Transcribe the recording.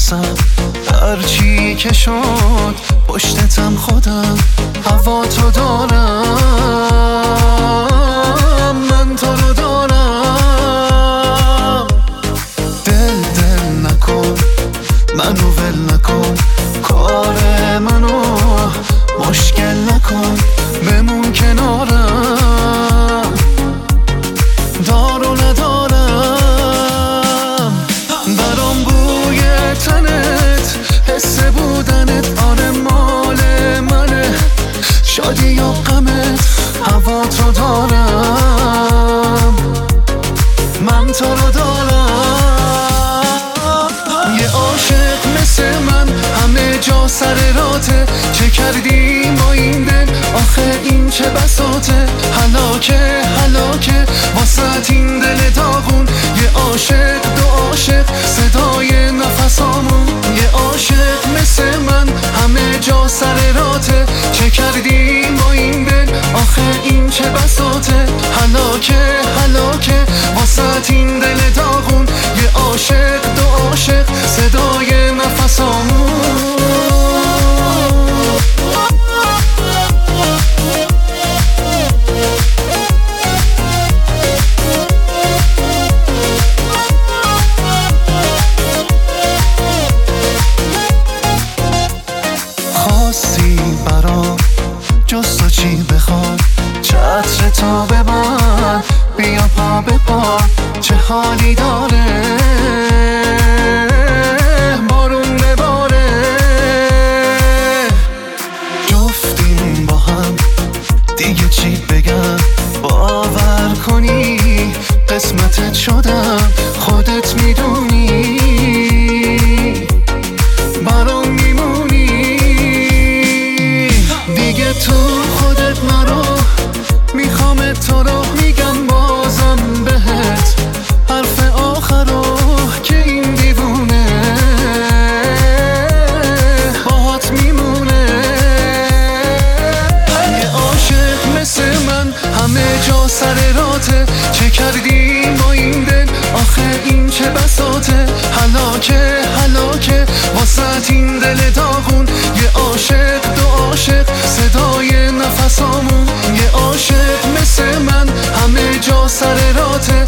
میرسم. هرچی که شد پشتتم خودم، هوا تو دارم، من تو رو دارم. دل نکن، منو ول نکن، کار منو مشکل نکن، بمون کنارم، دارو ندارم. برام بوی تنت، حس بودنت، آره مال منه. شادی یا غمت، هوا تو دارم، من تو رو دارم. یه عاشق مثل من همه جا سر راته، چه کردی با این دل آخه این چه بساطه. هلاکه واسه این دل داغون، یه عاشق دو عاشق صدای نفسامون. یه عاشق مثل من همه جا سر راته، چه کردی با این دل آخه این چه بساطه. هلاکه واسه این دل داغون، یه عاشق دو عاشق صدای نفسامون. خواستی برام جز تو چی بخوام، چتر تو ببند، بیا پا به پا. چه حالی داره بارون بباره، جفتیم با هم دیگه چی بگم. باور کنی قسمتت شدم، خودت میدونی برام میمونی دیگه. تو خودت نرو، میخوام تو رو میگم بازم بهت، حرف آخرو که این دیوونه باهات میمونه. یه عاشق مثل من همه جا سر راته، چه کردی با این دل آخه این چه بساطه. هلاکه واسه این دل داغون، یه عاشق دو عاشق صدای نفسامون. یه عاشق مثل من همه جا سر راته،